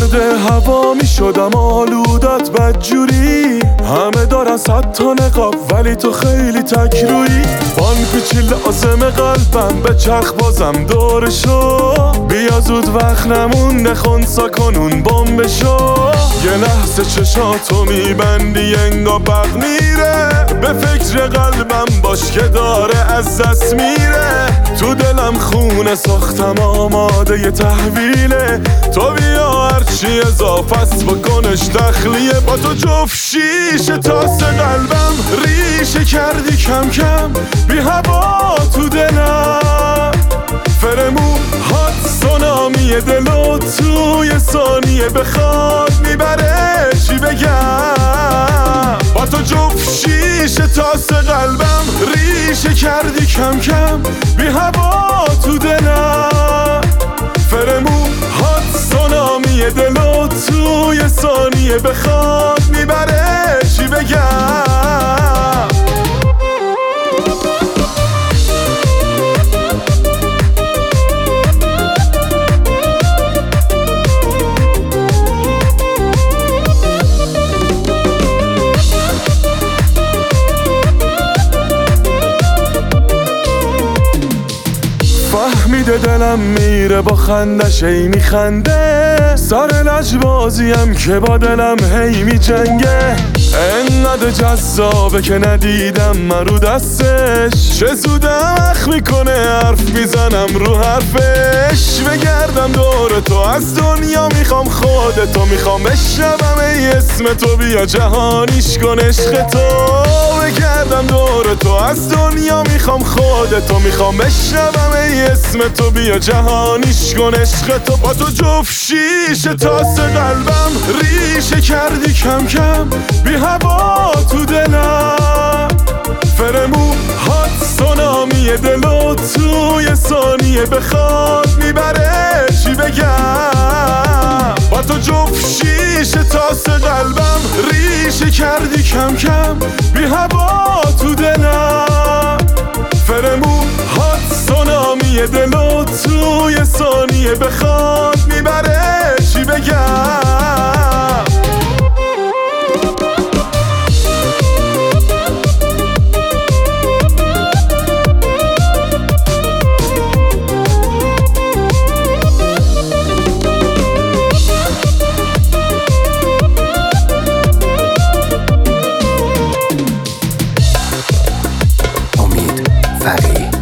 گرد هوا می شدم آلودت بدجوری. همه دارن 100 تا نقاب ولی تو خیلی تکرویی. بان پیچی لازم قلبم به چرخ بازم دورشو. بیا زود وقت نمونده خونسا کنون بمبشو. یه لحظه چشاتو میبندی انگا برق میره. به فکر قلبم باش که داره از دست میره. تو دلم خونه ساختم آماده ی تحویله. تو بیا هرچی اضافه است بکنش تخلیه. با تو جفت شیشه تاس قلبم ریشه کردی کم کم. بی هوا تو دلم فرمون هات سونامی دلو. توی ثانیه بخواد میبره چی بگم. با تو جفت شیشه تاس قلبم ریشه کردی کم کم. بی هوا تو دلم فرمون هات سونامی دلو. توی ثانیه بخواد میبره چی بگم. فهمیده دلم میره با خندش ای میخنده. سر لجبازیم که با دلم هی میجنگه. انقدر جذابه که ندیدم من رو دستش. چه زودم اخ میکنه حرف میزنم رو حرفش. بگردم دور تو از دنیا میخوام خودتو. میخوام بشنوم ای اسم تو. بیا جهانیش کن عشق تو. بگردم دور تو از دنیا میخوام خودتو. میخوام بشنوم ای اسم تو. بیا جهانیش کن عشق تو. با تو جفت شیشه تاس قلبم ریشه کردی کم کم. بی هوا تو دلم فرمون هات سونامی دلو. توی ثانیه بخواد میبره چی بگم. با تو جفت شیشه تاس قلبم ریشه کردی کم کم. بی هوا تو دلم فرمون هات سونامی دلو. توی ثانیه بخواد میبره چی بگم. امید فقیه.